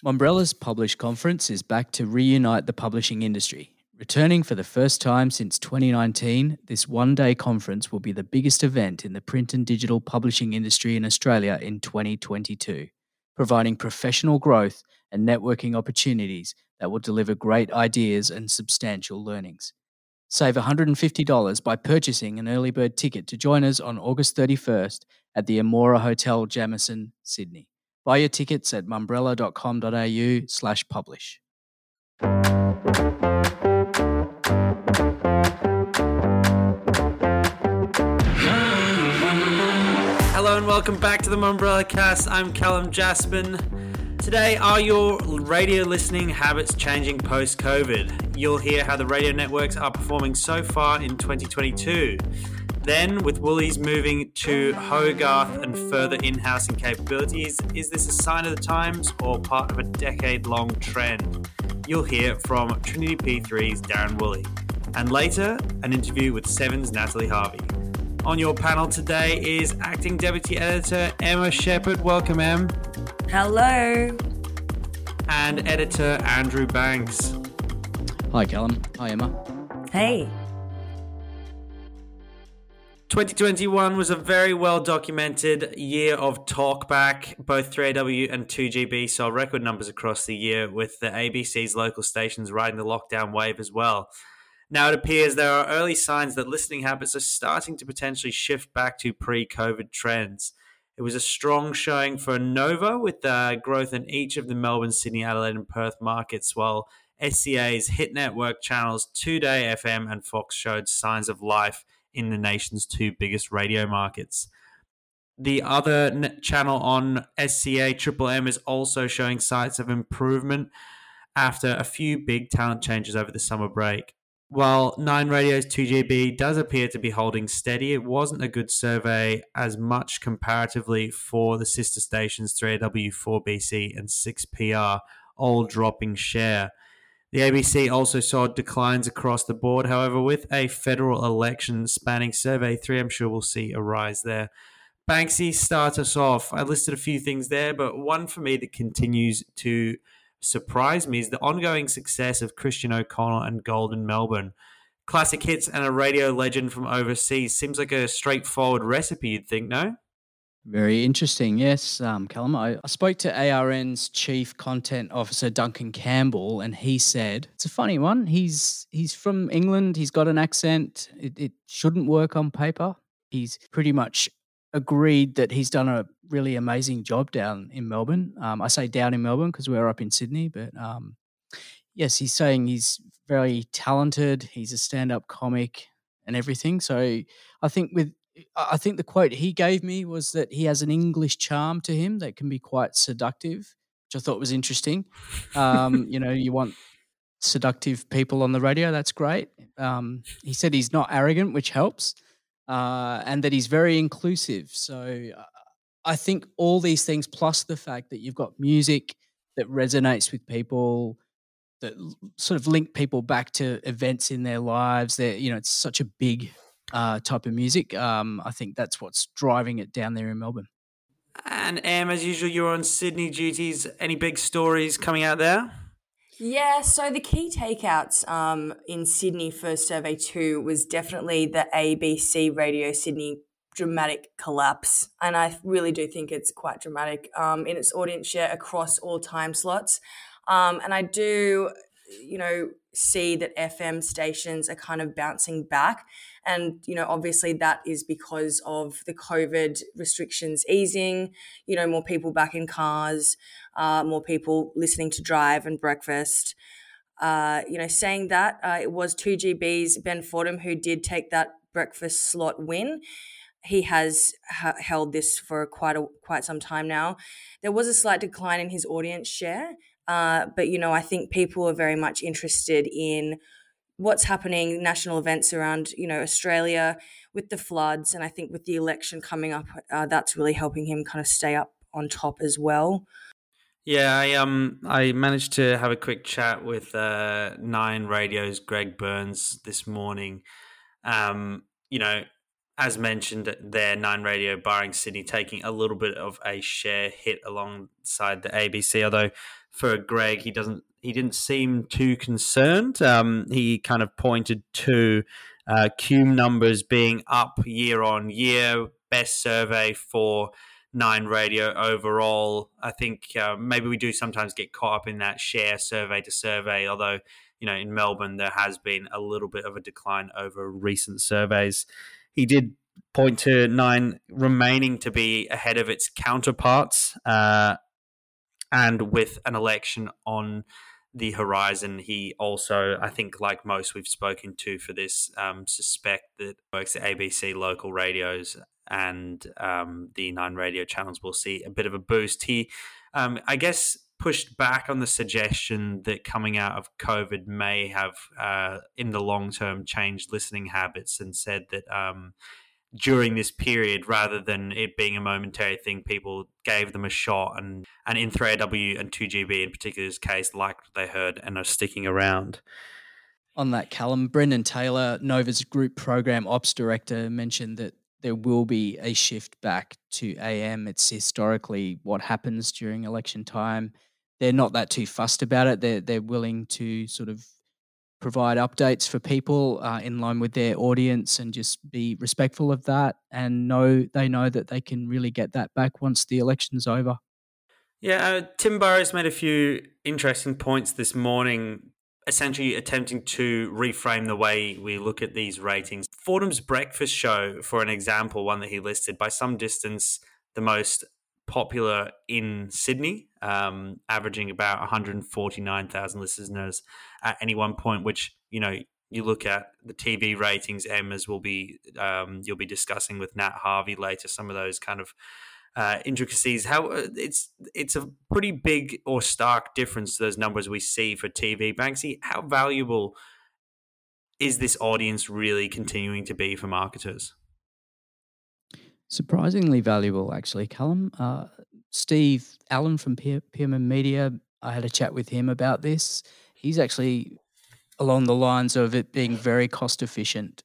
Umbrella's Publish Conference is back to reunite the publishing industry. Returning for the first time since 2019, this one-day conference will be the biggest event in the print and digital publishing industry in Australia in 2022, providing professional growth and networking opportunities that will deliver great ideas and substantial learnings. Save $150 by purchasing an early bird ticket to join us on August 31st at the Amora Hotel Jamison, Sydney. Buy your tickets at mumbrella.com.au/publish. Hello and welcome back to the Mumbrella Cast. I'm Callum Jaspin. Today, are your radio listening habits changing post-COVID? You'll hear how the radio networks are performing so far in 2022. Then, with Woolies moving to Hogarth and further in-housing capabilities, is this a sign of the times or part of a decade-long trend? You'll hear from Trinity P3's Darren Woolley. And later, an interview with Seven's Natalie Harvey. On your panel today is Acting Deputy Editor Emma Shepherd. Welcome, Em. Hello. And Editor Andrew Banks. Hi, Callum. Hi, Emma. Hey. 2021 was a very well-documented year of talkback. Both 3AW and 2GB saw record numbers across the year, with the ABC's local stations riding the lockdown wave as well. Now it appears there are early signs that listening habits are starting to potentially shift back to pre-COVID trends. It was a strong showing for Nova, with growth in each of the Melbourne, Sydney, Adelaide and Perth markets, while SCA's hit network channels 2Day FM and Fox showed signs of life in the nation's two biggest radio markets. The other channel on SCA, Triple M, is also showing signs of improvement after a few big talent changes over the summer break. While 9 Radio's 2GB does appear to be holding steady, it wasn't a good survey as much comparatively for the sister stations 3AW, 4BC and 6PR, all dropping share. The ABC also saw declines across the board. However, with a federal election spanning Survey 3, I'm sure we'll see a rise there. Banksy, start us off. I listed a few things there, but one for me that continues to surprise me is the ongoing success of Christian O'Connell and Golden Melbourne. Classic hits and a radio legend from overseas. Seems like a straightforward recipe, you'd think, no? Very interesting, yes, Callum. I spoke to ARN's Chief Content Officer, Duncan Campbell, and he said, it's a funny one. He's from England. He's got an accent. It shouldn't work on paper. He's pretty much agreed that he's done a really amazing job down in Melbourne. I say down in Melbourne because we're up in Sydney, but yes, he's saying he's very talented. He's a stand-up comic and everything. So I think the quote he gave me was that he has an English charm to him that can be quite seductive, which I thought was interesting. You want seductive people on the radio. That's great. He said he's not arrogant, which helps, and that he's very inclusive. So I think all these things, plus the fact that you've got music that resonates with people, that sort of link people back to events in their lives. It's such a big type of music. I think that's what's driving it down there in Melbourne. And Em, as usual, you're on Sydney duties. Any big stories coming out there? Yeah, so the key takeouts in Sydney for Survey 2 was definitely the ABC Radio Sydney dramatic collapse. And I really do think it's quite dramatic in its audience share across all time slots. And I do, see that FM stations are kind of bouncing back. And, obviously that is because of the COVID restrictions easing, more people back in cars, more people listening to Drive and Breakfast. Saying that, it was 2GB's Ben Fordham who did take that breakfast slot win. He has held this for quite some time now. There was a slight decline in his audience share, but, I think people are very much interested in what's happening, national events around, Australia with the floods. And I think with the election coming up, that's really helping him kind of stay up on top as well. Yeah, I managed to have a quick chat with 9 Radio's Greg Burns this morning. As mentioned there, 9 Radio, barring Sydney, taking a little bit of a share hit alongside the ABC, although for Greg, he didn't seem too concerned. He kind of pointed to Cume numbers being up year on year, best survey for Nine Radio overall. I think maybe we do sometimes get caught up in that share survey to survey, although in Melbourne there has been a little bit of a decline over recent surveys. He did point to Nine remaining to be ahead of its counterparts, and with an election on the horizon, he also, I think, like most we've spoken to for this, suspect that works at ABC local radios and the Nine Radio channels will see a bit of a boost. He, I guess, pushed back on the suggestion that coming out of COVID may have, in the long term, changed listening habits, and said that during this period, rather than it being a momentary thing, people gave them a shot, and in 3AW and 2GB in particular's case, liked what they heard and are sticking around. On that, Callum, Brendan Taylor, Nova's Group Program Ops Director, mentioned that there will be a shift back to AM. It's historically what happens during election time. They're not that too fussed about it. They're willing to sort of provide updates for people in line with their audience and just be respectful of that, and they know that they can really get that back once the election's over. Yeah, Tim Burrows made a few interesting points this morning, essentially attempting to reframe the way we look at these ratings. Fordham's Breakfast Show, for an example, one that he listed, by some distance the most popular in Sydney, averaging about 149,000 listeners at any one point, which, you look at the TV ratings, as will be, you'll be discussing with Nat Harvey later, some of those kind of intricacies. How it's a pretty big or stark difference to those numbers we see for TV. Banksy, how valuable is this audience really continuing to be for marketers? Surprisingly valuable, actually, Callum. Steve Allen from Pearman Media, I had a chat with him about this. He's actually along the lines of it being very cost efficient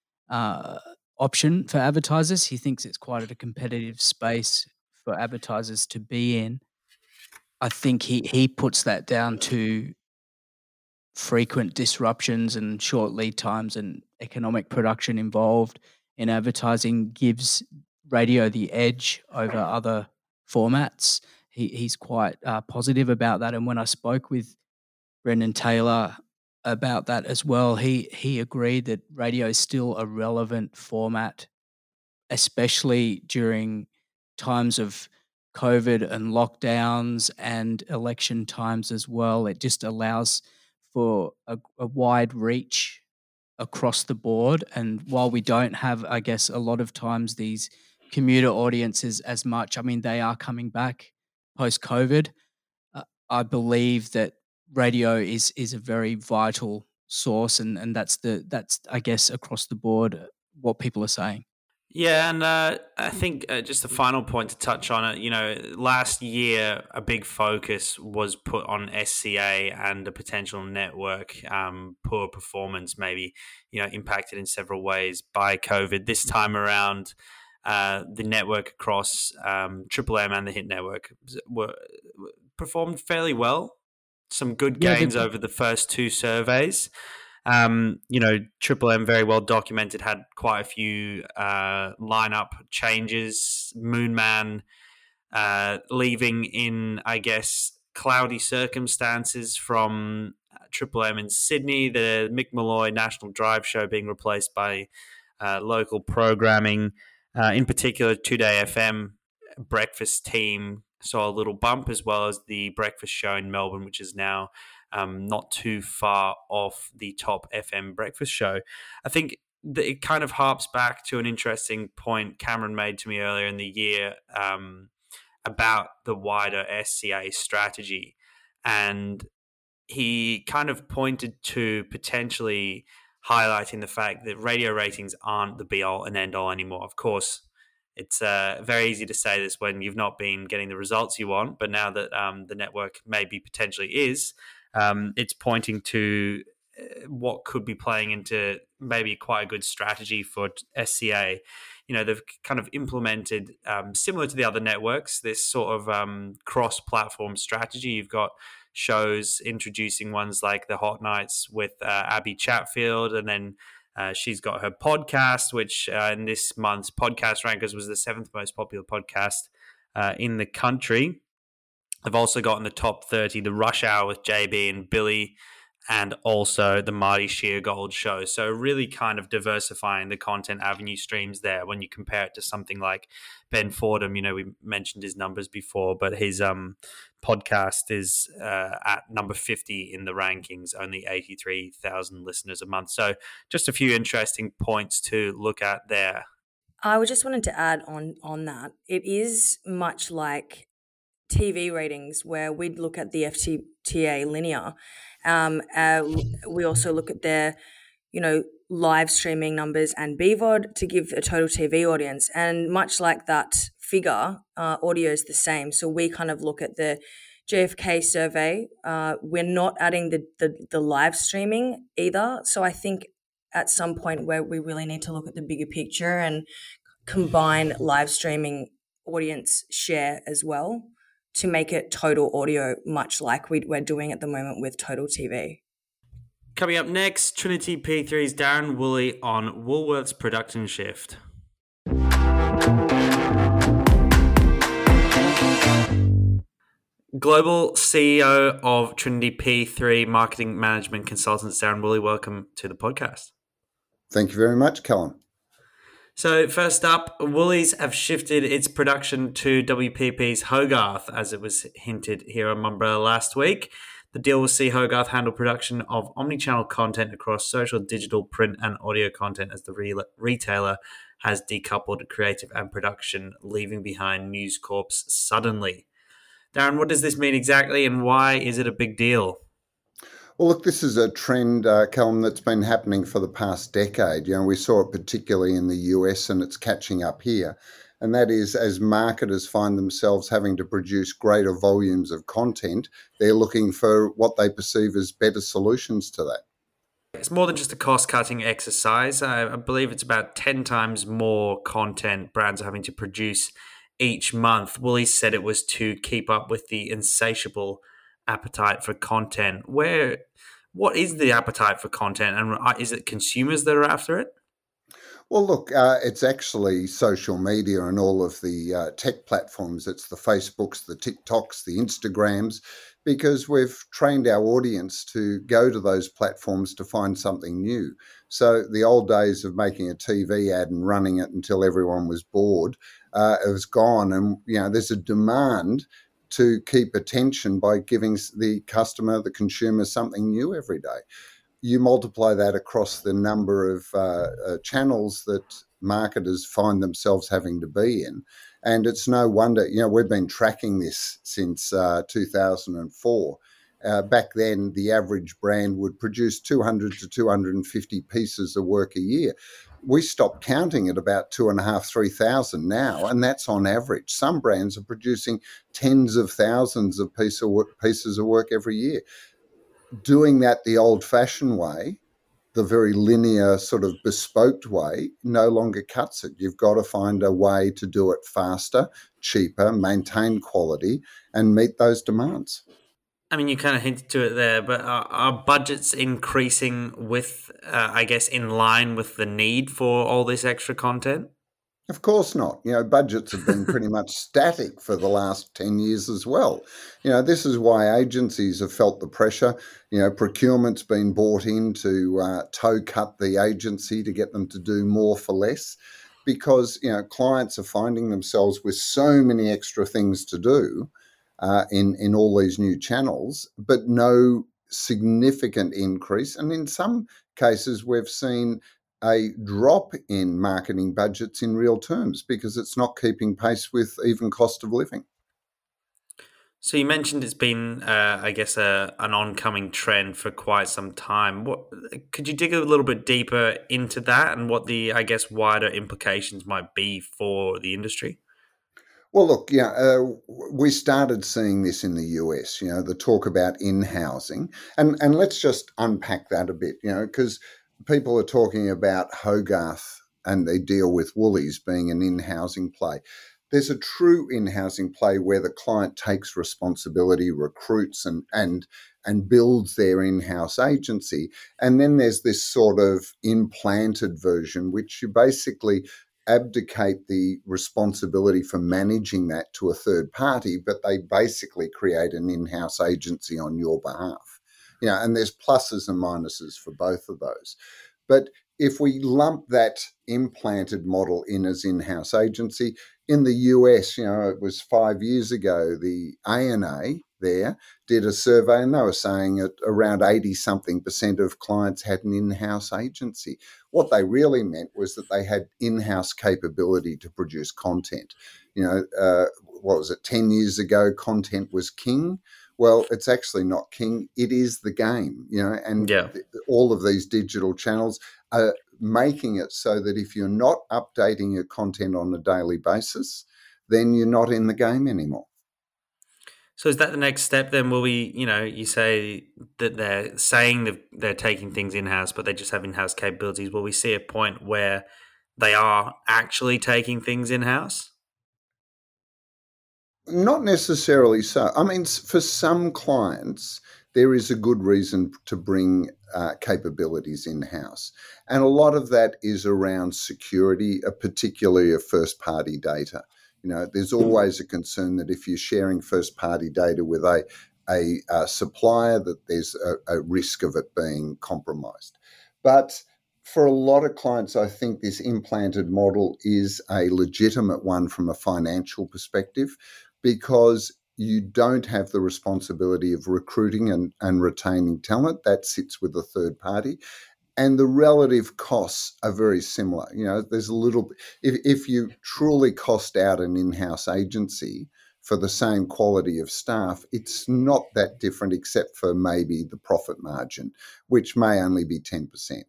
option for advertisers. He thinks it's quite a competitive space for advertisers to be in. I think he puts that down to frequent disruptions and short lead times and economic production involved in advertising gives radio the edge over other formats. He's quite positive about that. And when I spoke with Brendan Taylor about that as well, he agreed that radio is still a relevant format, especially during times of COVID and lockdowns and election times as well. It just allows for a wide reach across the board. And while we don't have, I guess, a lot of times these commuter audiences as much, I mean, they are coming back post-COVID. I believe that radio is a very vital source, and that's I guess across the board what people are saying. Yeah, and I think just a final point to touch on it, last year a big focus was put on SCA and the potential network poor performance, maybe, impacted in several ways by COVID. This time around, the network across Triple M and the Hit Network performed fairly well. Some good gains over the first two surveys. Triple M, very well documented, had quite a few lineup changes. Moonman leaving in, I guess, cloudy circumstances from Triple M in Sydney. The Mick Malloy National Drive show being replaced by local programming. In particular, 2Day FM breakfast team saw a little bump, as well as the breakfast show in Melbourne, which is now not too far off the top FM breakfast show. I think that it kind of harps back to an interesting point Cameron made to me earlier in the year about the wider SCA strategy. And he kind of pointed to potentially highlighting the fact that radio ratings aren't the be-all and end-all anymore. Of course, it's very easy to say this when you've not been getting the results you want, but now that the network maybe potentially is, it's pointing to what could be playing into maybe quite a good strategy for SCA. They've kind of implemented, similar to the other networks, this sort of cross-platform strategy. You've got shows introducing ones like the Hot Nights with Abby Chatfield, and then she's got her podcast, which in this month's Podcast Rankers was the 7th most popular podcast in the country. They've also got in the top 30 the Rush Hour with JB and Billy, and also the Marty Sheargold show. So really kind of diversifying the content avenue streams there when you compare it to something like Ben Fordham. We mentioned his numbers before, but his podcast is at number 50 in the rankings, only 83,000 listeners a month. So just a few interesting points to look at there. I just wanted to add on that. It is much like TV ratings where we'd look at the FTA linear. We also look at their, live streaming numbers and BVOD to give a total TV audience. And much like that figure, audio is the same. So we kind of look at the JFK survey. We're not adding the live streaming either. So I think at some point where we really need to look at the bigger picture and combine live streaming audience share as well to make it total audio, much like we're doing at the moment with Total TV. Coming up next, Trinity P3's Darren Woolley on Woolworths production shift. Global CEO of Trinity P3 Marketing Management Consultants, Darren Woolley, welcome to the podcast. Thank you very much, Callum. So first up, Woolies have shifted its production to WPP's Hogarth, as it was hinted here on Mumbrella last week. The deal will see Hogarth handle production of omnichannel content across social, digital, print and audio content as the retailer has decoupled creative and production, leaving behind News Corp's Suddenly. Darren, what does this mean exactly and why is it a big deal? Well, look, this is a trend, Callum, that's been happening for the past decade. We saw it particularly in the US and it's catching up here. And that is as marketers find themselves having to produce greater volumes of content, they're looking for what they perceive as better solutions to that. It's more than just a cost-cutting exercise. I believe it's about 10 times more content brands are having to produce each month. Woolies said it was to keep up with the insatiable appetite for content. What is the appetite for content, and is it consumers that are after it? Well, look, it's actually social media and all of the tech platforms. It's the Facebooks, the TikToks, the Instagrams, because we've trained our audience to go to those platforms to find something new. So the old days of making a TV ad and running it until everyone was bored has gone, and there's a demand to keep attention by giving the customer, the consumer, something new every day. You multiply that across the number of channels that marketers find themselves having to be in. And it's no wonder, we've been tracking this since 2004. Back then, the average brand would produce 200 to 250 pieces of work a year. We stopped counting at about 2,500, 3,000 now, and that's on average. Some brands are producing tens of thousands of pieces of work every year. Doing that the old-fashioned way, the very linear sort of bespoke way, no longer cuts it. You've got to find a way to do it faster, cheaper, maintain quality, and meet those demands. I mean, you kind of hinted to it there, but are budgets increasing with, in line with the need for all this extra content? Of course not. Budgets have been pretty much static for the last 10 years as well. This is why agencies have felt the pressure. Procurement's been bought in to toe cut the agency to get them to do more for less because, clients are finding themselves with so many extra things to do in all these new channels, but no significant increase. And in some cases, we've seen a drop in marketing budgets in real terms because it's not keeping pace with even cost of living. So you mentioned it's been, an oncoming trend for quite some time. Could you dig a little bit deeper into that and what the, wider implications might be for the industry? Well, look, we started seeing this in the US, the talk about in-housing. And let's just unpack that a bit, because people are talking about Hogarth and they deal with Woolies being an in-housing play. There's a true in-housing play where the client takes responsibility, recruits and builds their in-house agency. And then there's this sort of implanted version, which you basically abdicate the responsibility for managing that to a third party, but they basically create an in-house agency on your behalf. And there's pluses and minuses for both of those. But if we lump that implanted model in as in-house agency, in the US, it was 5 years ago, the ANA there did a survey and they were saying that around 80-something% of clients had an in-house agency. What they really meant was that they had in-house capability to produce content. What was it, 10 years ago, content was king. Well, it's actually not king. It is the game, and all of these digital channels are making it so that if you're not updating your content on a daily basis, then you're not in the game anymore. So is that the next step then? Will we, you say that they're saying that they're taking things in-house, but they just have in-house capabilities. Will we see a point where they are actually taking things in-house? Not necessarily so. I mean, for some clients, there is a good reason to bring capabilities in-house. And a lot of that is around security, particularly of first-party data. There's always a concern that if you're sharing first-party data with a supplier, that there's a risk of it being compromised. But for a lot of clients, I think this implanted model is a legitimate one from a financial perspective, because you don't have the responsibility of recruiting and retaining talent. That sits with a third party. And the relative costs are very similar. There's a little, if you truly cost out an in-house agency for the same quality of staff, it's not that different except for maybe the profit margin, which may only be 10%.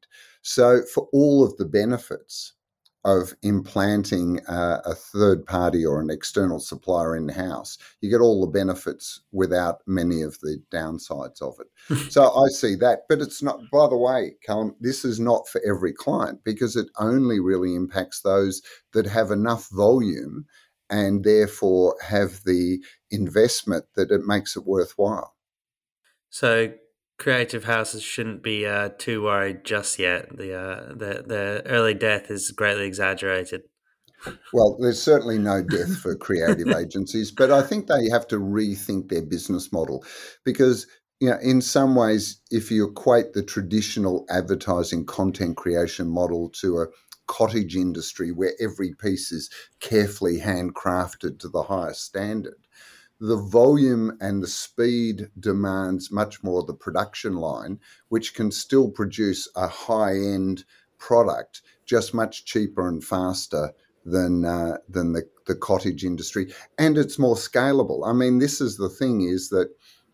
So for all of the benefits of implanting a third party or an external supplier in-house, you get all the benefits without many of the downsides of it. So I see that. But it's not, by the way, Callum, this is not for every client, because it only really impacts those that have enough volume and therefore have the investment that it makes it worthwhile. So creative houses shouldn't be too worried just yet. The early death is greatly exaggerated. Well, there's certainly no death for creative agencies, but I think they have to rethink their business model, because in some ways, if you equate the traditional advertising content creation model to a cottage industry where every piece is carefully handcrafted to the highest standard, the volume and the speed demands much more the production line, which can still produce a high-end product just much cheaper and faster than the cottage industry. And it's more scalable. I mean, this is the thing, is that,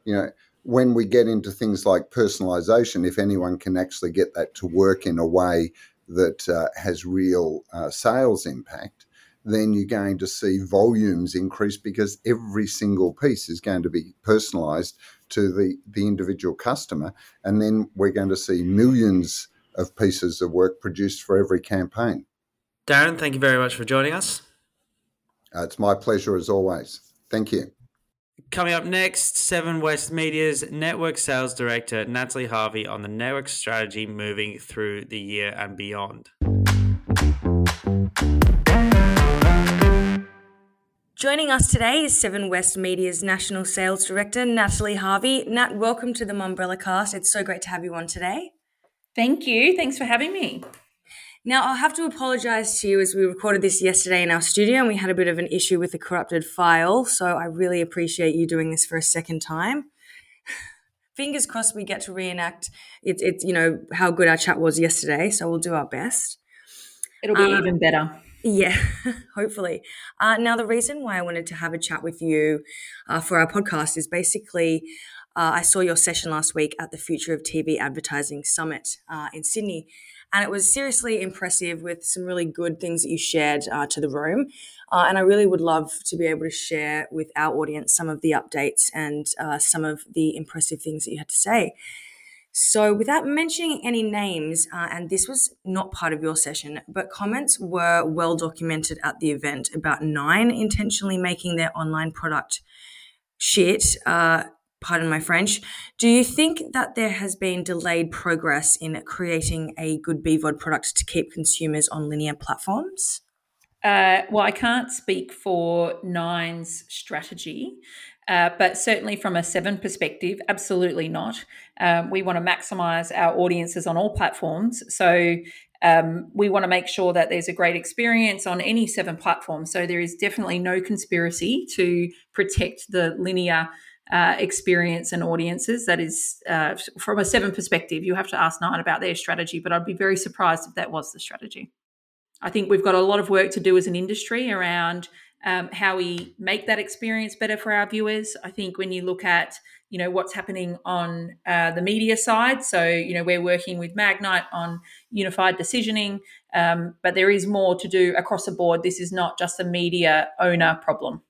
when we get into things like personalization, if anyone can actually get that to work in a way that has real sales impact, then you're going to see volumes increase, because every single piece is going to be personalized to the individual customer. And then we're going to see millions of pieces of work produced for every campaign. Darren, thank you very much for joining us. It's my pleasure as always. Thank you. Coming up next, Seven West Media's Network Sales Director, Natalie Harvey, on the network strategy moving through the year and beyond. Joining us today is Seven West Media's National Sales Director, Natalie Harvey. Nat, welcome to the Mumbrella Cast. It's so great to have you on today. Thank you. Thanks for having me. Now, I'll have to apologise to you, as we recorded this yesterday in our studio and we had a bit of an issue with the corrupted file, so I really appreciate you doing this for a second time. Fingers crossed we get to reenact how good our chat was yesterday, so we'll do our best. It'll be even better. Yeah, hopefully. Now, the reason why I wanted to have a chat with you for our podcast is basically I saw your session last week at the Future of TV Advertising Summit in Sydney, And it was seriously impressive with some really good things that you shared to the room. And I really would love to be able to share with our audience some of the updates and some of the impressive things that you had to say. So without mentioning any names, and this was not part of your session, but comments were well documented at the event about Nine intentionally making their online product shit, pardon my French. Do you think that there has been delayed progress in creating a good BVOD product to keep consumers on linear platforms? Well, I can't speak for Nine's strategy, but certainly from a Seven perspective, absolutely not. We want to maximise our audiences on all platforms. So we want to make sure that there's a great experience on any Seven platform. So there is definitely no conspiracy to protect the linear experience and audiences. That is, from a Seven perspective, you have to ask Nine about their strategy, but I'd be very surprised if that was the strategy. I think we've got a lot of work to do as an industry around how we make that experience better for our viewers. I think when you look at, what's happening on the media side, so, we're working with Magnite on unified decisioning, but there is more to do across the board. This is not just a media owner problem.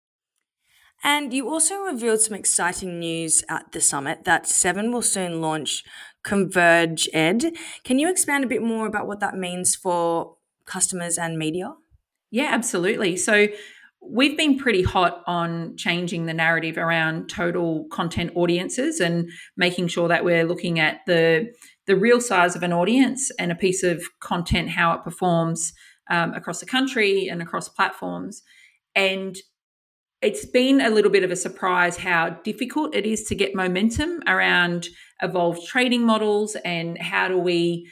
And you also revealed some exciting news at the summit that Seven will soon launch Converge Ed. Can you expand a bit more about what that means for customers and media? Yeah, absolutely. So we've been pretty hot on changing the narrative around total content audiences and making sure that we're looking at the real size of an audience and a piece of content, how it performs across the country and across platforms. And it's been a little bit of a surprise how difficult it is to get momentum around evolved trading models and how do we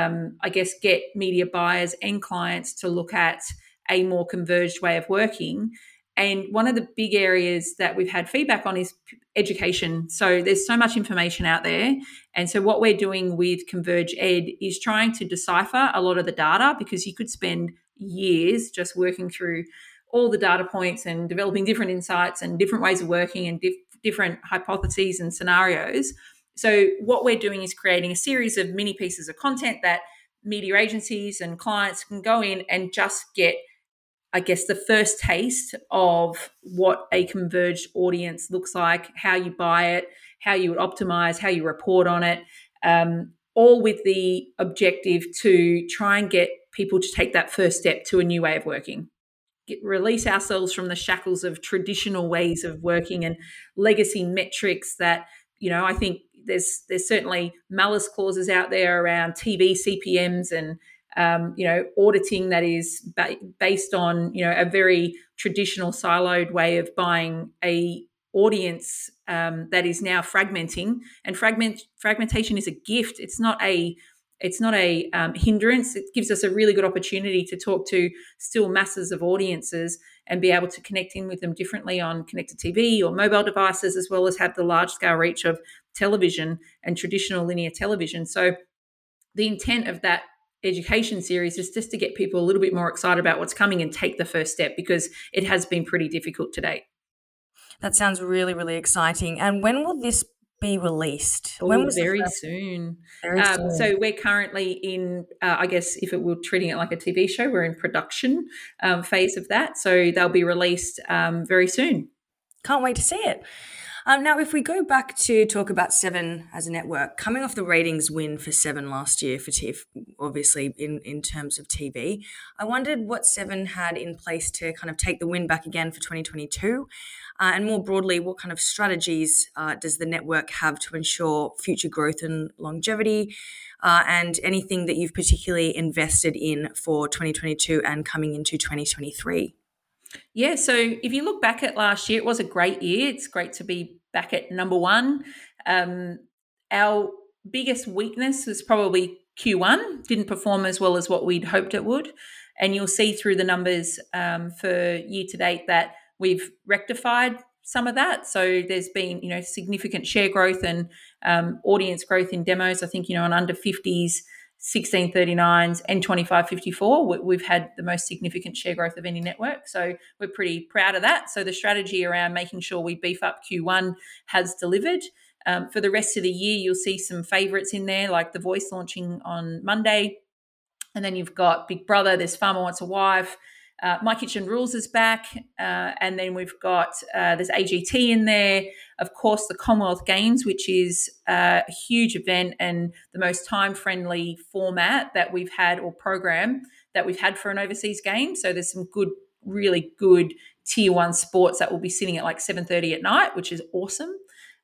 get media buyers and clients to look at a more converged way of working. And one of the big areas that we've had feedback on is education. So there's so much information out there. And so what we're doing with Converge Ed is trying to decipher a lot of the data, because you could spend years just working through all the data points and developing different insights and different ways of working and different hypotheses and scenarios. So what we're doing is creating a series of mini pieces of content that media agencies and clients can go in and just get, the first taste of what a converged audience looks like, how you buy it, how you would optimize, how you report on it, all with the objective to try and get people to take that first step to a new way of working. Release ourselves from the shackles of traditional ways of working and legacy metrics that, I think there's certainly malice clauses out there around TV CPMs and, auditing that is based on, a very traditional siloed way of buying a audience that is now fragmenting. And fragmentation is a gift. It's not a hindrance. It gives us a really good opportunity to talk to still masses of audiences and be able to connect in with them differently on connected TV or mobile devices, as well as have the large scale reach of television and traditional linear television. So the intent of that education series is just to get people a little bit more excited about what's coming and take the first step, because it has been pretty difficult to date. That sounds really, really exciting. And when will this be released? Very soon. So we're currently in, if we're treating it like a TV show, we're in production phase of that. So they'll be released very soon. Can't wait to see it. Now, if we go back to talk about Seven as a network, coming off the ratings win for Seven last year for obviously in terms of TV, I wondered what Seven had in place to kind of take the win back again for 2022. And more broadly, what kind of strategies does the network have to ensure future growth and longevity, and anything that you've particularly invested in for 2022 and coming into 2023? Yeah, so if you look back at last year, it was a great year. It's great to be back at number one. Our biggest weakness was probably Q1, didn't perform as well as what we'd hoped it would. And you'll see through the numbers for year to date that we've rectified some of that. So there's been, significant share growth and audience growth in demos. I think, on under 50s, 1639s and 2554, we've had the most significant share growth of any network. So we're pretty proud of that. So the strategy around making sure we beef up Q1 has delivered. For the rest of the year, you'll see some favourites in there, like The Voice launching on Monday. And then you've got Big Brother, there's Farmer Wants a Wife, My Kitchen Rules is back. And then we've got, there's AGT in there. Of course, the Commonwealth Games, which is a huge event and the most time-friendly format that we've had, or program that we've had for an overseas game. So there's some good, really good tier one sports that will be sitting at like 7:30 at night, which is awesome.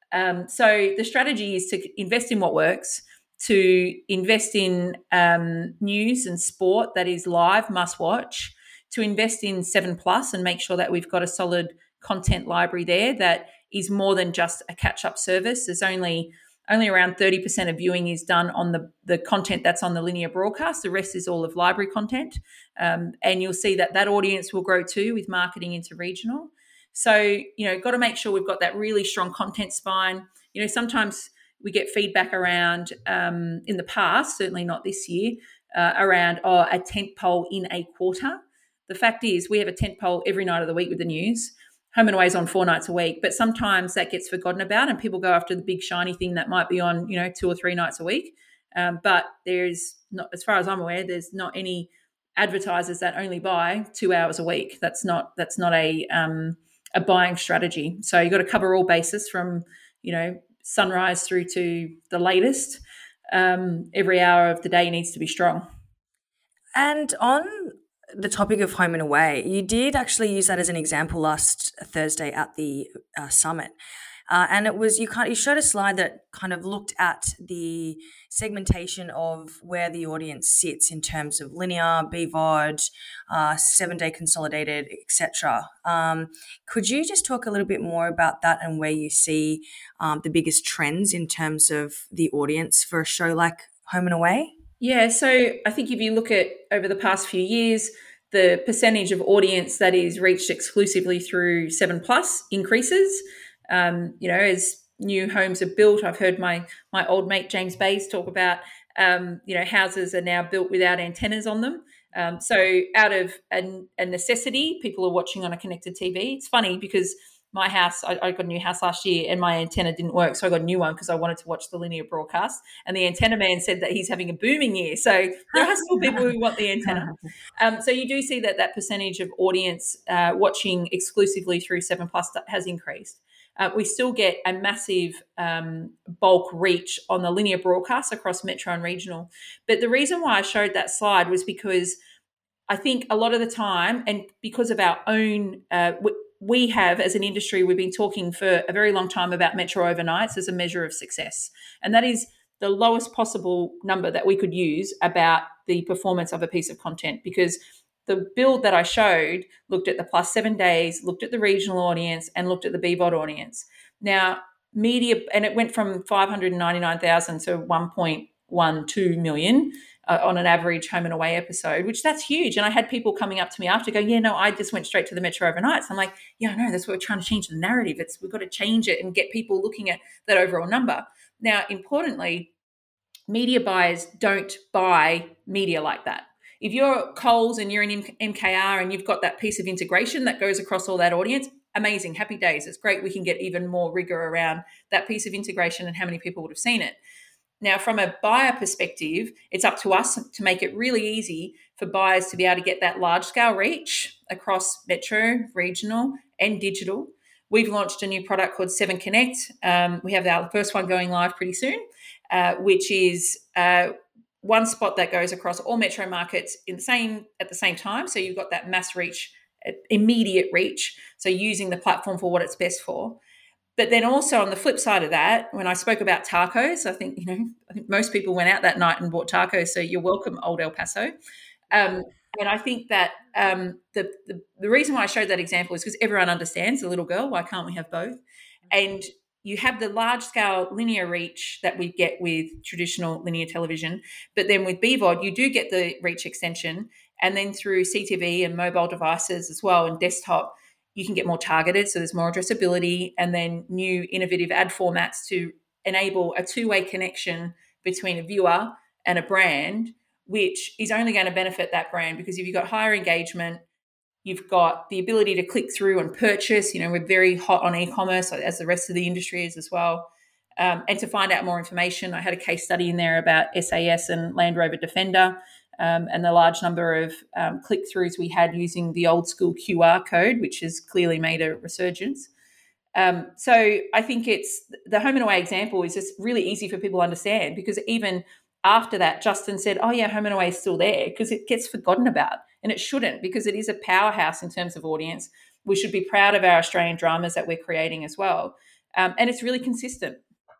So the strategy is to invest in what works, to invest in news and sport that is live, must watch, to invest in 7plus and make sure that we've got a solid content library there that is more than just a catch-up service. There's only around 30% of viewing is done on the content that's on the linear broadcast. The rest is all of library content. And you'll see that audience will grow too with marketing into regional. So, got to make sure we've got that really strong content spine. Sometimes we get feedback around, in the past, certainly not this year, around a tent pole in a quarter. The fact is we have a tent pole every night of the week with the news. Home and Away is on 4 nights a week, but sometimes that gets forgotten about and people go after the big shiny thing that might be on, 2 or 3 nights a week. But there's not, as far as I'm aware, there's not any advertisers that only buy 2 hours a week. That's not a buying strategy. So you've got to cover all bases from, sunrise through to the latest. Every hour of the day needs to be strong. And on the topic of Home and Away, you did actually use that as an example last Thursday at the summit. And it was, you showed a slide that kind of looked at the segmentation of where the audience sits in terms of linear, BVOD, 7-day consolidated, etc. Could you just talk a little bit more about that and where you see the biggest trends in terms of the audience for a show like Home and Away? Yeah, so I think if you look at over the past few years, the percentage of audience that is reached exclusively through 7plus increases. As new homes are built, I've heard my old mate James Bays talk about, houses are now built without antennas on them. So out of a necessity, people are watching on a connected TV. It's funny because my house, I got a new house last year and my antenna didn't work. So I got a new one because I wanted to watch the linear broadcast. And the antenna man said that he's having a booming year. So there are still people who want the antenna. So you do see that percentage of audience watching exclusively through 7plus has increased. We still get a massive bulk reach on the linear broadcast across metro and regional. But the reason why I showed that slide was because I think a lot of the time, and because of our own, we have as an industry, we've been talking for a very long time about metro overnights as a measure of success. And that is the lowest possible number that we could use about the performance of a piece of content, because the build that I showed looked at the plus 7 days, looked at the regional audience, and looked at the BVOD audience. Now, media, and it went from 599,000 to 1.12 million on an average Home and Away episode, which that's huge. And I had people coming up to me after go, I just went straight to the metro overnights. I'm like, I know, that's what we're trying to change the narrative. We've got to change it and get people looking at that overall number. Now, importantly, media buyers don't buy media like that. If you're Coles and you're in MKR and you've got that piece of integration that goes across all that audience, amazing, happy days. It's great. We can get even more rigor around that piece of integration and how many people would have seen it. Now, from a buyer perspective, it's up to us to make it really easy for buyers to be able to get that large-scale reach across metro, regional, and digital. We've launched a new product called 7 Connect. We have our first one going live pretty soon, which is one spot that goes across all metro markets at the same time. So you've got that mass reach, immediate reach. So using the platform for what it's best for. But then also on the flip side of that, when I spoke about tacos, I think most people went out that night and bought tacos. So you're welcome, old El Paso. And I think that the reason why I showed that example is because everyone understands the little girl. Why can't we have both? And you have the large-scale linear reach that we get with traditional linear television, but then with BVOD, you do get the reach extension, and then through CTV and mobile devices as well and desktop, you can get more targeted, so there's more addressability, and then new innovative ad formats to enable a two-way connection between a viewer and a brand, which is only going to benefit that brand, because if you've got higher engagement, you've got the ability to click through and purchase. We're very hot on e-commerce, as the rest of the industry is as well. And to find out more information, I had a case study in there about SAS and Land Rover Defender, and the large number of click-throughs we had using the old school QR code, which has clearly made a resurgence. So I think it's the home and away example is just really easy for people to understand, because even after that, Justin said, oh yeah, home and away is still there, because it gets forgotten about, and it shouldn't, because it is a powerhouse in terms of audience. We should be proud of our Australian dramas that we're creating as well. And it's really consistent.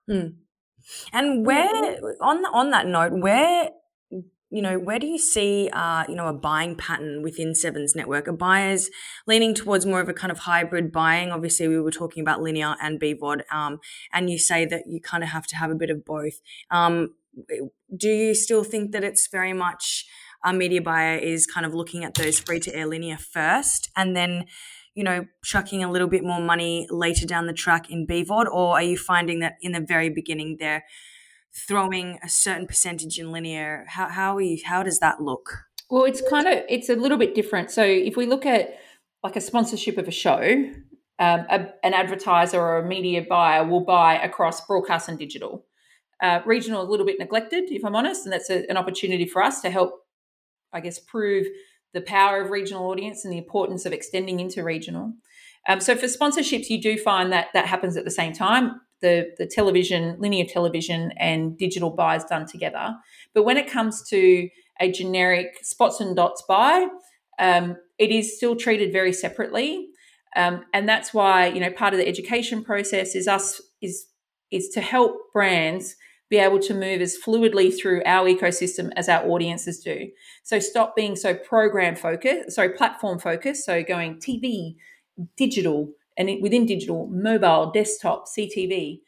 And where, on that note, where do you see, a buying pattern within Seven's network? Are buyers leaning towards more of a kind of hybrid buying? Obviously, we were talking about linear and BVOD, and you say that you kind of have to have a bit of both. Do you still think that it's very much a media buyer is kind of looking at those free-to-air linear first and then, chucking a little bit more money later down the track in BVOD? Or are you finding that in the very beginning they're throwing a certain percentage in linear? How does that look? Well, it's a little bit different. So if we look at like a sponsorship of a show, an advertiser or a media buyer will buy across broadcast and digital. Regional a little bit neglected, if I'm honest, and that's an opportunity for us to help, I guess, prove the power of regional audience and the importance of extending into regional. So for sponsorships, you do find that happens at the same time. The television, linear television and digital buys done together. But when it comes to a generic spots and dots buy, it is still treated very separately. And that's why, part of the education process is to help brands be able to move as fluidly through our ecosystem as our audiences do. So stop being so platform focused. So going TV, digital, and within digital, mobile, desktop, CTV,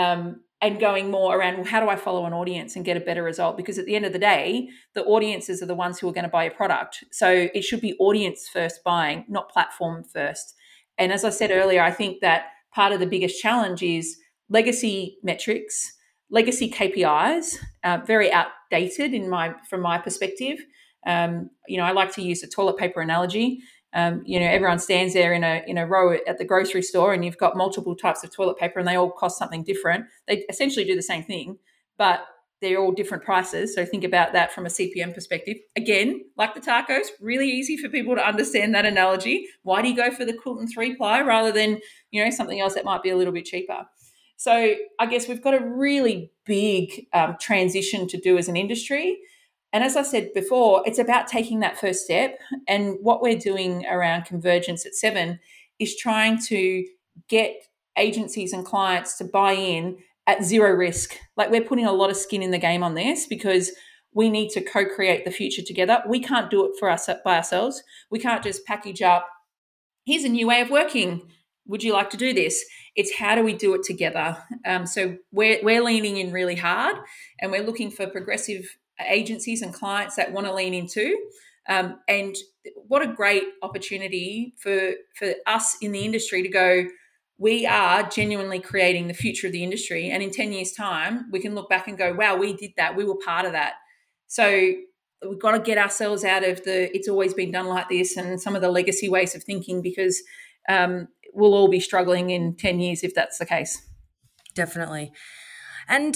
and going more around, well, how do I follow an audience and get a better result? Because at the end of the day, the audiences are the ones who are going to buy your product. So it should be audience first buying, not platform first. And as I said earlier, I think that part of the biggest challenge is legacy metrics, legacy KPIs, very outdated from my perspective. I like to use a toilet paper analogy. Everyone stands there in a row at the grocery store, and you've got multiple types of toilet paper, and they all cost something different. They essentially do the same thing, but they're all different prices. So think about that from a CPM perspective. Again, like the tacos, really easy for people to understand that analogy. Why do you go for the Quilton 3-ply rather than, something else that might be a little bit cheaper? So I guess we've got a really big transition to do as an industry. And as I said before, it's about taking that first step. And what we're doing around convergence at Seven is trying to get agencies and clients to buy in at zero risk. Like, we're putting a lot of skin in the game on this because we need to co-create the future together. We can't do it by ourselves. We can't just package up, here's a new way of working. Would you like to do this? It's how do we do it together? So we're leaning in really hard, and we're looking for progressive agencies and clients that want to lean into. And what a great opportunity for us in the industry to go, we are genuinely creating the future of the industry. And in 10 years' time, we can look back and go, wow, we did that. We were part of that. So we've got to get ourselves out of it's always been done like this and some of the legacy ways of thinking, because we'll all be struggling in 10 years if that's the case. Definitely. And,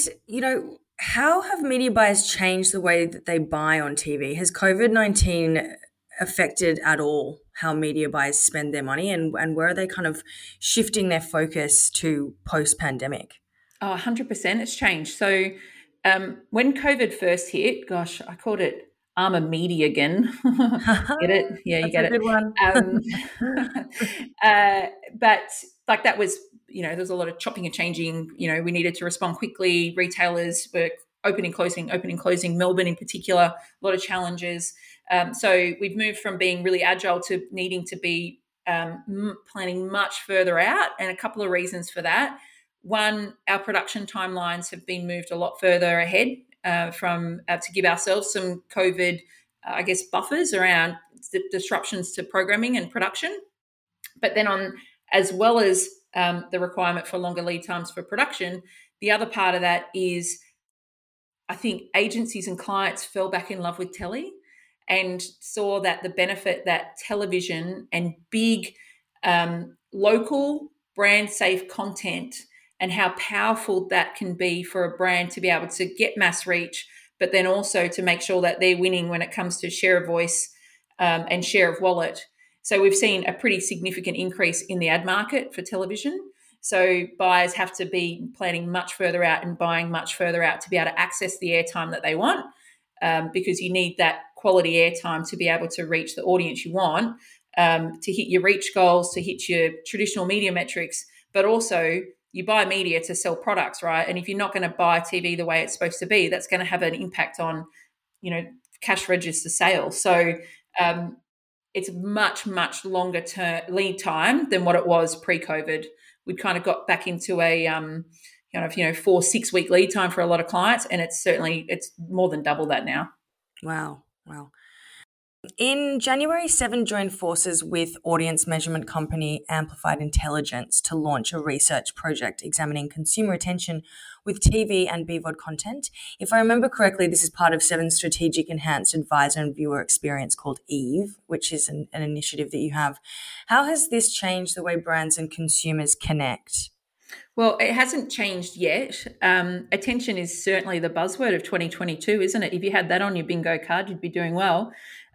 how have media buyers changed the way that they buy on TV? Has COVID-19 affected at all how media buyers spend their money, and where are they kind of shifting their focus to post-pandemic? 100% it's changed. So when COVID first hit, gosh, I called it I'm a media again. Get it? Yeah, you get it. Good one. But like that was, there was a lot of chopping and changing. We needed to respond quickly. Retailers were opening, closing, Melbourne in particular, a lot of challenges. So we've moved from being really agile to needing to be planning much further out, and a couple of reasons for that. One, our production timelines have been moved a lot further ahead to give ourselves some COVID, buffers around disruptions to programming and production. But then as well as the requirement for longer lead times for production, the other part of that is I think agencies and clients fell back in love with telly and saw that the benefit that television and big local brand safe content and how powerful that can be for a brand to be able to get mass reach, but then also to make sure that they're winning when it comes to share of voice and share of wallet. So we've seen a pretty significant increase in the ad market for television. So buyers have to be planning much further out and buying much further out to be able to access the airtime that they want, because you need that quality airtime to be able to reach the audience you want, to hit your reach goals, to hit your traditional media metrics, but also you buy media to sell products, right? And if you're not going to buy TV the way it's supposed to be, that's going to have an impact on, cash register sales. So it's much, much longer term lead time than what it was pre-COVID. We kind of got back into a 4-6 week lead time for a lot of clients, and it's more than double that now. Wow. In January, Seven joined forces with audience measurement company Amplified Intelligence to launch a research project examining consumer attention with TV and BVOD content. If I remember correctly, this is part of Seven's strategic enhanced advisor and viewer experience called EVE, which is an initiative that you have. How has this changed the way brands and consumers connect? Well, it hasn't changed yet. Attention is certainly the buzzword of 2022, isn't it? If you had that on your bingo card, you'd be doing well.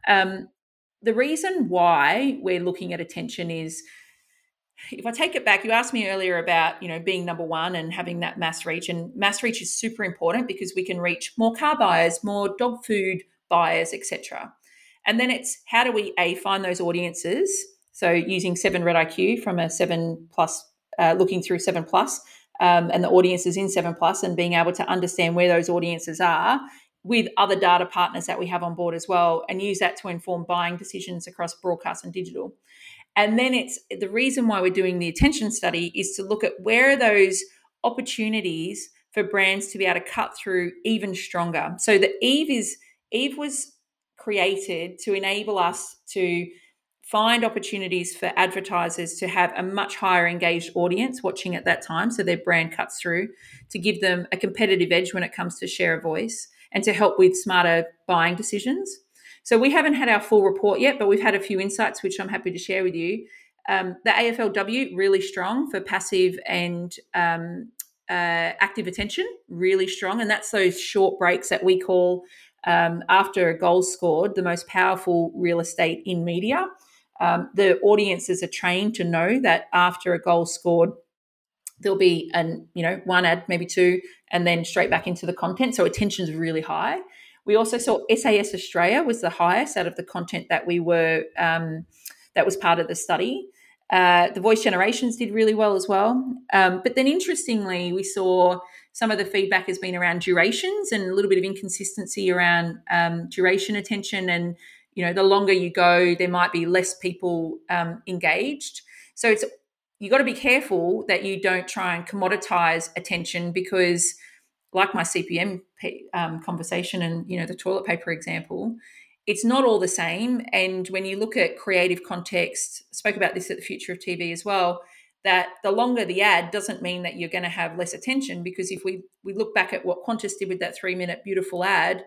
The reason why we're looking at attention is, if I take it back, you asked me earlier about, being number one and having that mass reach, and mass reach is super important because we can reach more car buyers, more dog food buyers, etc. And then it's how do we find those audiences? So using 7 Red IQ from a 7 Plus, looking through 7 Plus, and the audiences in 7 Plus, and being able to understand where those audiences are with other data partners that we have on board as well, and use that to inform buying decisions across broadcast and digital. And then it's the reason why we're doing the attention study is to look at where are those opportunities for brands to be able to cut through even stronger. So the EVE was created to enable us to find opportunities for advertisers to have a much higher engaged audience watching at that time, so their brand cuts through, to give them a competitive edge when it comes to share of voice, and to help with smarter buying decisions. So we haven't had our full report yet, but we've had a few insights, which I'm happy to share with you. The AFLW, really strong for passive and active attention, really strong. And that's those short breaks that we call, after a goal scored, the most powerful real estate in media. The audiences are trained to know that after a goal scored, there'll be one ad, maybe two, and then straight back into the content. So attention is really high. We also saw SAS Australia was the highest out of the content that we were that was part of the study. The voice generations did really well as well. But then interestingly, we saw some of the feedback has been around durations and a little bit of inconsistency around duration attention. And, the longer you go, there might be less people engaged. So you got to be careful that you don't try and commoditize attention, because like my CPM conversation and, the toilet paper example, it's not all the same. And when you look at creative context, I spoke about this at the Future of TV as well, that the longer the ad doesn't mean that you're going to have less attention, because if we look back at what Qantas did with that 3-minute beautiful ad,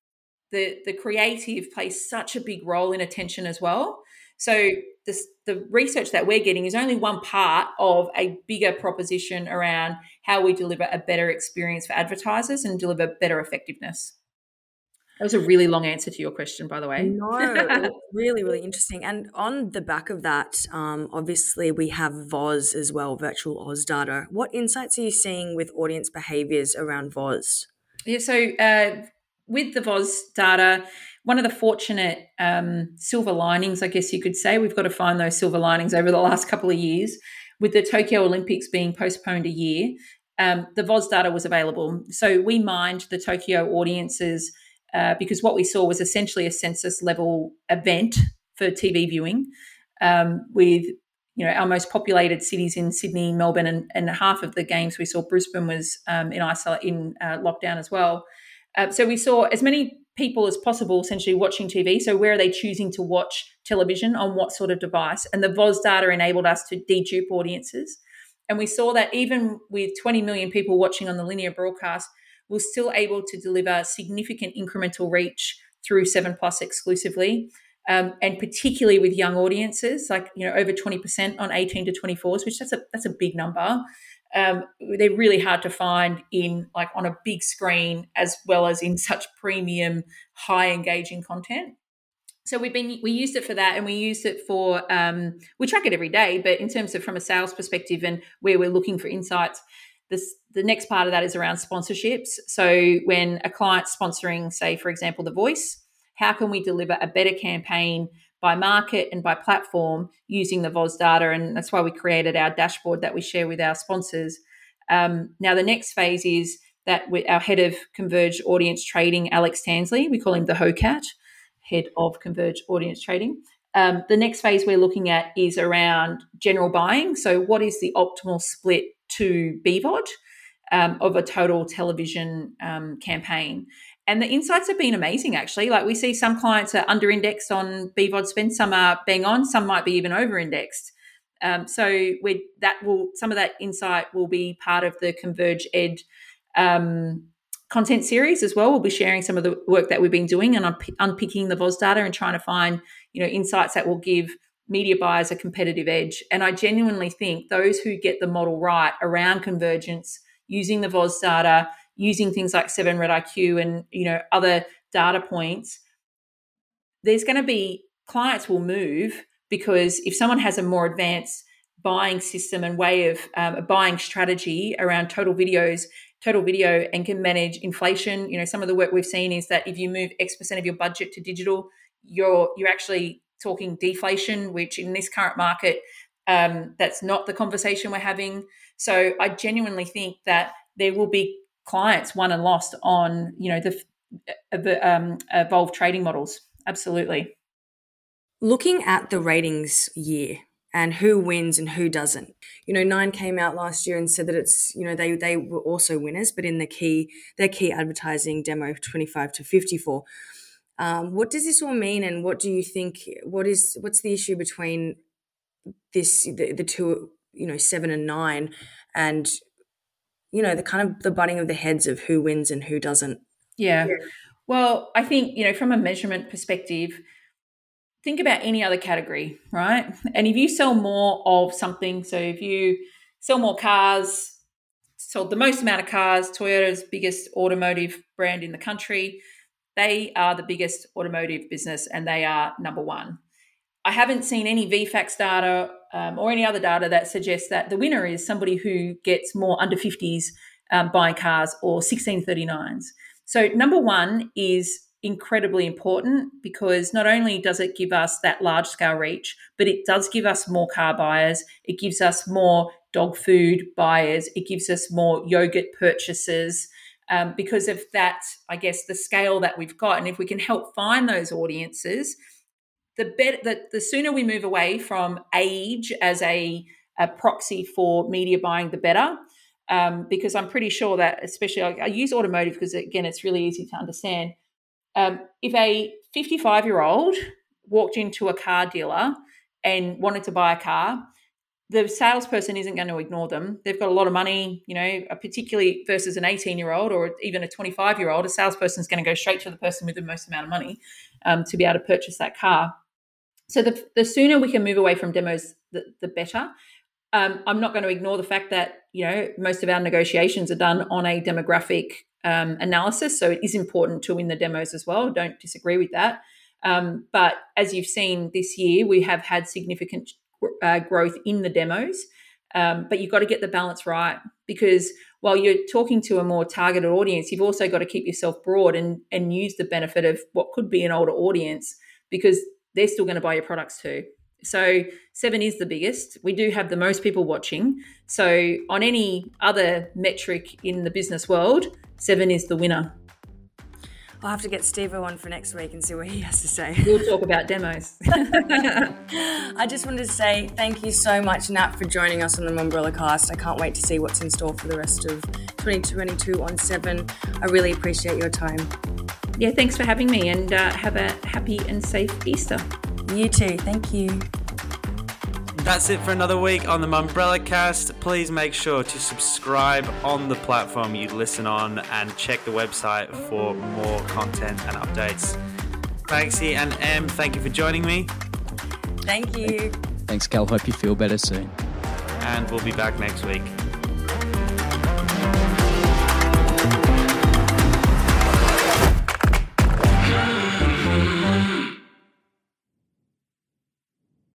the creative plays such a big role in attention as well. So the research that we're getting is only one part of a bigger proposition around how we deliver a better experience for advertisers and deliver better effectiveness. That was a really long answer to your question, by the way. No, really, really interesting. And on the back of that, obviously we have VOZ as well, virtual Oz data. What insights are you seeing with audience behaviours around VOZ? Yeah, so with the VOZ data, one of the fortunate silver linings, I guess you could say, we've got to find those silver linings over the last couple of years, with the Tokyo Olympics being postponed a year, the VOZ data was available. So we mined the Tokyo audiences because what we saw was essentially a census level event for TV viewing, with our most populated cities in Sydney, Melbourne, and half of the games we saw. Brisbane was in lockdown as well. So we saw as many people as possible essentially watching TV. So where are they choosing to watch television, on what sort of device? And the VOZ data enabled us to dedupe audiences. And we saw that even with 20 million people watching on the linear broadcast, we're still able to deliver significant incremental reach through 7 Plus exclusively, and particularly with young audiences, like over 20% on 18 to 24s, which that's a big number. They're really hard to find on a big screen, as well as in such premium, high engaging content. So we used it for that, and we used it for we track it every day. But in terms of from a sales perspective and where we're looking for insights, the next part of that is around sponsorships. So when a client's sponsoring, say for example, The Voice, how can we deliver a better campaign by market and by platform using the VOZ data? And that's why we created our dashboard that we share with our sponsors. Now the next phase is that our head of Converged Audience Trading, Alex Tansley, we call him the HOCAT, head of Converged Audience Trading. The next phase we're looking at is around general buying. So what is the optimal split to BVOD of a total television campaign? And the insights have been amazing, actually. Like we see some clients are under-indexed on BVOD spend, some are bang on, some might be even over-indexed. So some of that insight will be part of the Converge Ed content series as well. We'll be sharing some of the work that we've been doing and unpicking the VOZ data and trying to find, insights that will give media buyers a competitive edge. And I genuinely think those who get the model right around convergence, using the VOZ data, using things like 7 Red IQ and, other data points, there's going to be clients will move, because if someone has a more advanced buying system and way of a buying strategy around total video and can manage inflation, some of the work we've seen is that if you move X% of your budget to digital, you're actually talking deflation, which in this current market, that's not the conversation we're having. So I genuinely think that there will be clients won and lost on, the evolved trading models. Absolutely. Looking at the ratings year and who wins and who doesn't. Nine came out last year and said that it's, they were also winners, but in their key advertising demo 25 to 54. What does this all mean, and what do you think? What's the issue between the two, 7 and 9, and the kind of the butting of the heads of who wins and who doesn't? Yeah. Well, I think from a measurement perspective, think about any other category, right? And if you sell more of something, so if you sell more cars, sold the most amount of cars, Toyota's biggest automotive brand in the country, they are the biggest automotive business and they are number one. I haven't seen any VFAX data or any other data that suggests that the winner is somebody who gets more under 50s buying cars or 1639s. So number one is incredibly important, because not only does it give us that large scale reach, but it does give us more car buyers. It gives us more dog food buyers. It gives us more yogurt purchases because of that, I guess, the scale that we've got. And if we can help find those audiences, the sooner we move away from age as a proxy for media buying, the better. Because I'm pretty sure that, especially I use automotive because, again, it's really easy to understand. If a 55-year-old walked into a car dealer and wanted to buy a car, the salesperson isn't going to ignore them. They've got a lot of money, particularly versus an 18-year-old or even a 25-year-old. A salesperson is going to go straight to the person with the most amount of money to be able to purchase that car. So the sooner we can move away from demos, the better. I'm not going to ignore the fact that, most of our negotiations are done on a demographic analysis. So it is important to win the demos as well. Don't disagree with that. But as you've seen this year, we have had significant growth in the demos. But you've got to get the balance right, because while you're talking to a more targeted audience, you've also got to keep yourself broad and use the benefit of what could be an older audience, because they're still going to buy your products too. So 7 is the biggest. We do have the most people watching. So on any other metric in the business world, 7 is the winner. I'll have to get Steve-O on for next week and see what he has to say. We'll talk about demos. I just wanted to say thank you so much, Nat, for joining us on the Mumbrella Cast. I can't wait to see what's in store for the rest of 2022 on 7. I really appreciate your time. Yeah, thanks for having me, and have a happy and safe Easter. You too. Thank you. That's it for another week on the Mumbrella Cast. Please make sure to subscribe on the platform you listen on and check the website for more content and updates. Maxie and Em, thank you for joining me. Thank you. Thanks, Cal. Hope you feel better soon. And we'll be back next week.